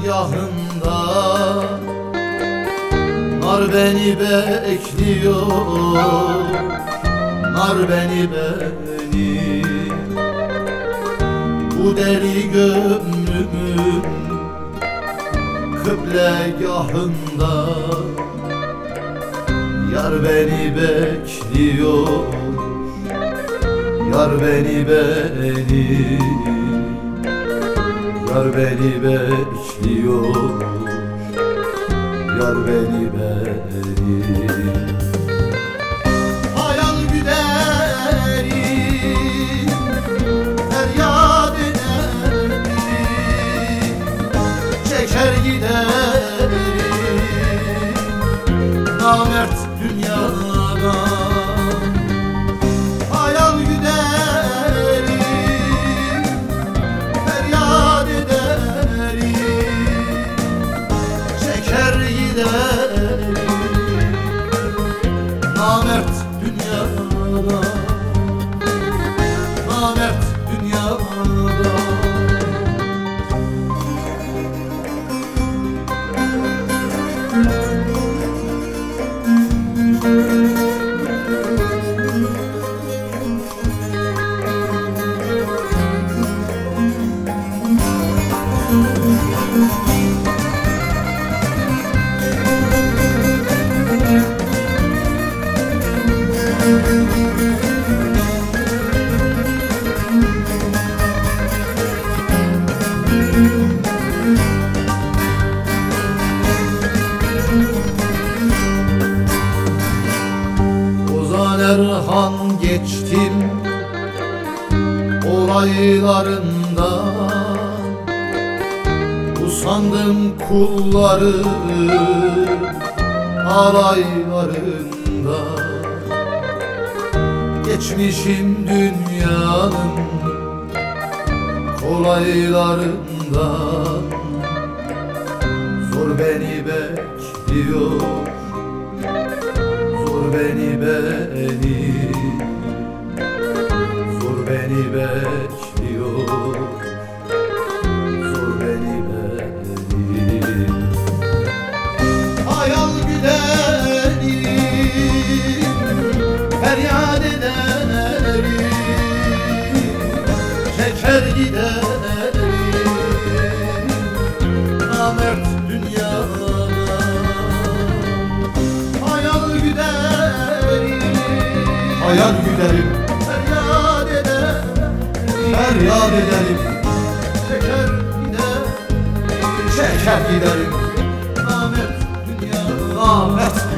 dergahında nar beni bekliyor, nar beni bu deli gönlümün kıblegahında yar beni bekliyor, yar beni yar beni bekliyor, yar beni hayal güderim, feryat ederim, çeker giderim namert dünyadan. Hayal güderim, feryat ederim, çeker giderim namert dünyadan, namert dünyadan. Ozan Erhan geçtim olaylarından, usandım kulları alaylarında. Geçmişim dünyanın kolaylarından, zor beni bekliyor, zor beni zor beni bekliyor, zor beni hayal güderim, feryat ederim, çeker giderim namert dünyana. Hayal güderim, hayal güderim, feryat ederim, feryat ederim, çeker giderim, çeker giderim namert dünyana, namert